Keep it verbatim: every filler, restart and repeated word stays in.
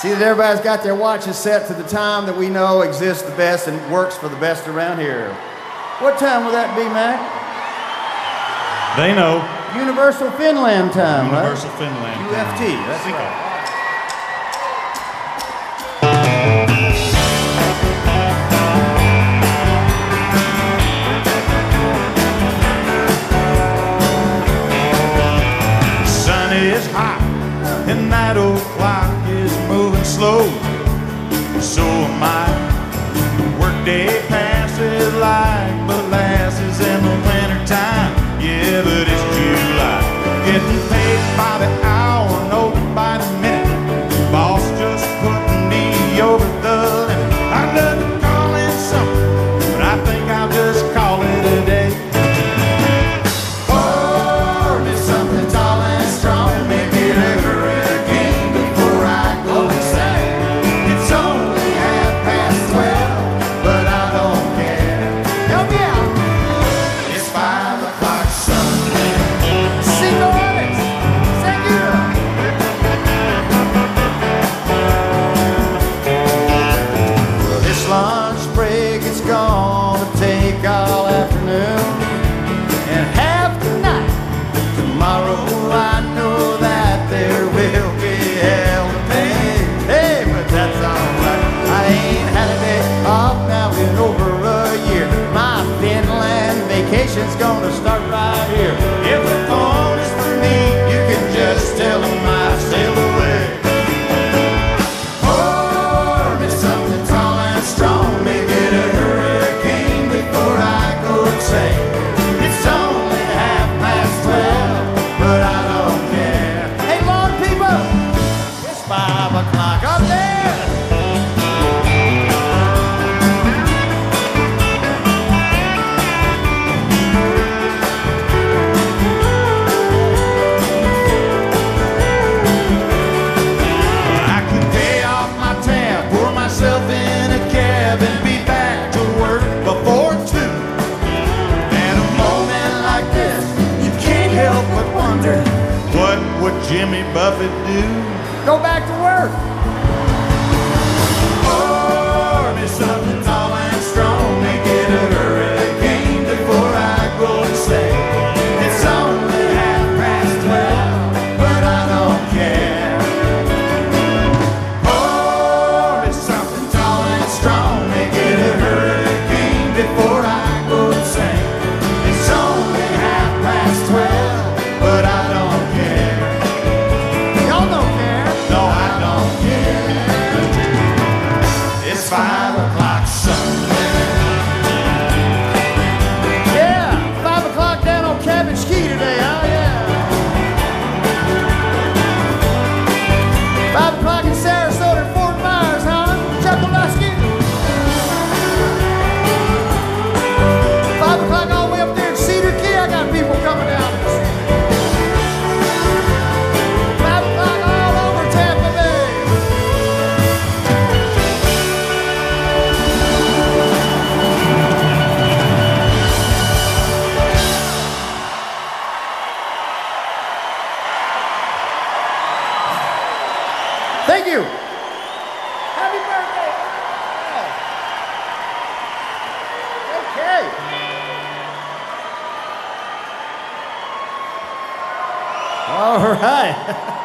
See that everybody's got their watches set to the time that we know exists the best and works for the best around here. What time will that be, Mac? They know. Universal Finland time, Universal right? Finland. U F T, that's right. Is hot and that old clock is moving slow. So am I. Workday passes like molasses in the winter time. Yeah, but it's July. Getting paid by the hour, no by the minute. Boss just putting me over the limit. I'd love to call in something, but I think I'll just call it a day. Vacation's gonna start right here. If the phone is for me, you can just tell them I sail away. Pour me something tall and strong, make it a hurricane before I go insane. It's only half past twelve, but I don't care. Hey, lawn people, it's five o'clock up there. What would Jimmy Buffett do? Go back to work. Pour me something tall and strong, make it a hurricane before I go insane. It's only half past twelve, but I don't care. Pour me something tall and strong, make it a hurricane before I go insane. It's only half past twelve, but I don't care. Y'all don't care. No, I don't care. It's five o'clock somewhere. Yeah, five o'clock down on Cabbage Key today, huh? Yeah. Five o'clock in Sarasota, Fort Myers, huh? Chuckalaski. Five o'clock all the way up there in Cedar Key. I got people coming down. Thank you. Happy birthday. Okay. All right.